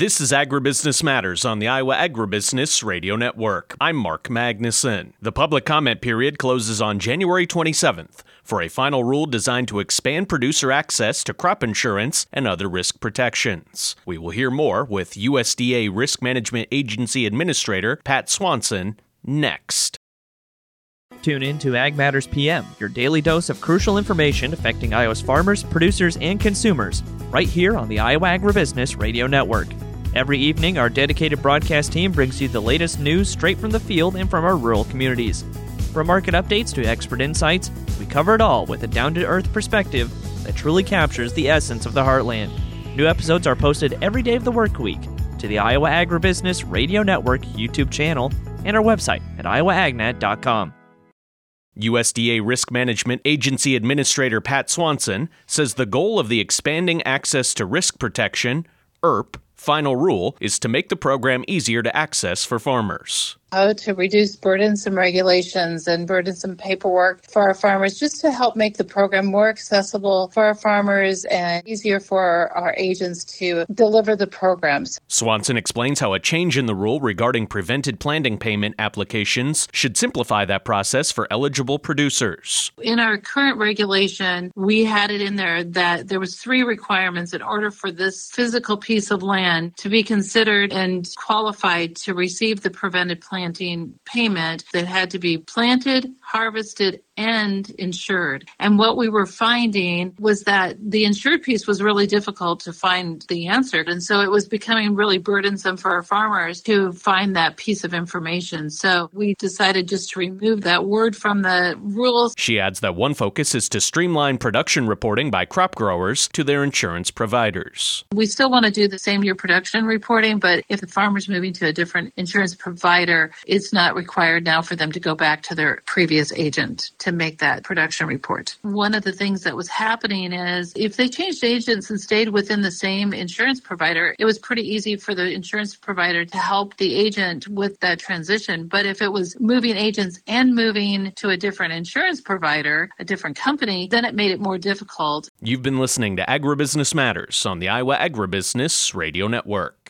This is Agribusiness Matters on the Iowa Agribusiness Radio Network. I'm Mark Magnuson. The public comment period closes on January 27th for a final rule designed to expand producer access to crop insurance and other risk protections. We will hear more with USDA Risk Management Agency Administrator Pat Swanson next. Tune in to Ag Matters PM, your daily dose of crucial information affecting Iowa's farmers, producers, and consumers, right here on the Iowa Agribusiness Radio Network. Every evening, our dedicated broadcast team brings you the latest news straight from the field and from our rural communities. From market updates to expert insights, we cover it all with a down-to-earth perspective that truly captures the essence of the heartland. New episodes are posted every day of the work week to the Iowa Agribusiness Radio Network YouTube channel and our website at iowaagnet.com. USDA Risk Management Agency Administrator Pat Swanson says the goal of the Expanding Access to Risk Protection, ERP, final rule is to make the program easier to access for farmers. How to reduce burdensome regulations and burdensome paperwork for our farmers, just to help make the program more accessible for our farmers and easier for our agents to deliver the programs. Swanson explains how a change in the rule regarding prevented planting payment applications should simplify that process for eligible producers. In our current regulation, we had it in there that there was 3 requirements in order for this physical piece of land to be considered and qualified to receive the prevented planting payment. That had to be planted, harvested, and insured. And what we were finding was that the insured piece was really difficult to find the answer. And so it was becoming really burdensome for our farmers to find that piece of information. So we decided just to remove that word from the rules. She adds that one focus is to streamline production reporting by crop growers to their insurance providers. We still want to do the same year production reporting, but if the farmer's moving to a different insurance provider, it's not required now for them to go back to their previous agent to make that production report. One of the things that was happening is if they changed agents and stayed within the same insurance provider, it was pretty easy for the insurance provider to help the agent with that transition. But if it was moving agents and moving to a different insurance provider, a different company, then it made it more difficult. You've been listening to Agribusiness Matters on the Iowa Agribusiness Radio Network.